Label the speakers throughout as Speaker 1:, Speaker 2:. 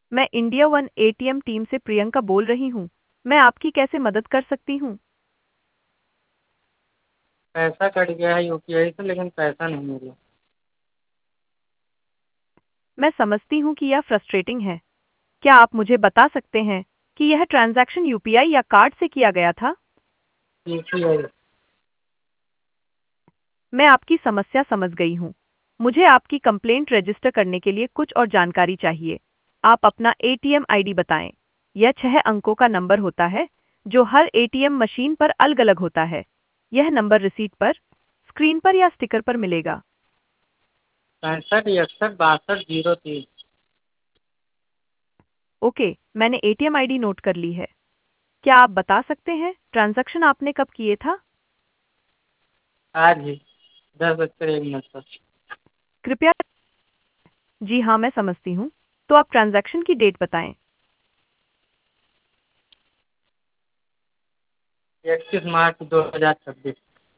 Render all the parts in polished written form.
Speaker 1: मैं India one ATM team से प्रियंका बोल रही हूँ। मैं आपकी कैसे मदद कर सकती हूँ?
Speaker 2: पैसा कट गया है यूपीआई से, लेकिन पैसा नहीं मिला।
Speaker 1: मैं समझती हूँ कि यह फ्रस्ट्रेटिंग है। क्या आप मुझे बता सकते हैं कि यह ट्रांजैक्शन यूपीआई या कार्ड से किया गया था?
Speaker 2: यूपीआई।
Speaker 1: मैं आपकी समस्या समझ गई हूँ। मुझे आपकी कंप्लेंट रजिस्टर करने के लिए कुछ और जानकारी चाहिए। आप अपना एटीएम आईडी बताएं। यह 6 अंकों का नंबर होता है जो हर एटीएम मशीन पर अलग-अलग होता है। यह नंबर रिसीट पर, स्क्रीन पर या स्टिकर पर मिलेगा।
Speaker 2: 65 61 62 03।
Speaker 1: ओके, मैंने एटीएम आईडी नोट कर ली है। क्या आप बता सकते हैं ट्रांजैक्शन आपने कब किए था?
Speaker 2: आज ही 10 बजकर 1 मिनट पर।
Speaker 1: कृपया। जी हाँ, मैं समझती हूँ। तो आप ट्रांजैक्शन की डेट बताएं।
Speaker 2: 31 मार्च 2026।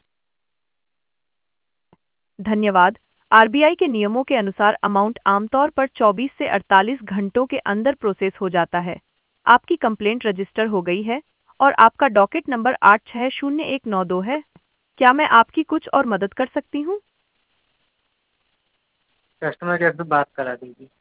Speaker 1: धन्यवाद। आरबीआई के नियमों के अनुसार अमाउंट आमतौर पर 24 से 48 घंटों के अंदर प्रोसेस हो जाता है। आपकी कंप्लेंट रजिस्टर हो गई है और आपका डॉकेट नंबर 860192 है। क्या मैं आपकी कुछ और मदद कर सकती हूँ?
Speaker 2: कस्टमर केयर से बात करा दीजिए।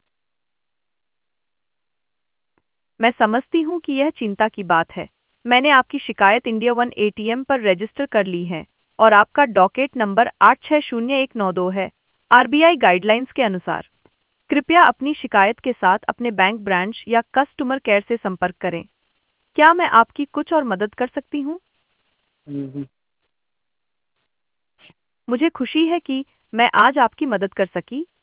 Speaker 1: मैं समझती हूँ कि यह चिंता की बात है। मैंने आपकी शिकायत इंडिया वन एटीएम पर रजिस्टर कर ली है और आपका डॉकेट नंबर 860192 है। आरबीआई गाइडलाइंस के अनुसार कृपया अपनी शिकायत के साथ अपने बैंक ब्रांच या कस्टमर केयर से संपर्क करें। क्या मैं आपकी कुछ और मदद कर सकती हूँ?
Speaker 2: हम्म।
Speaker 1: मुझे खुशी है कि मैं आज आपकी मदद कर सकी।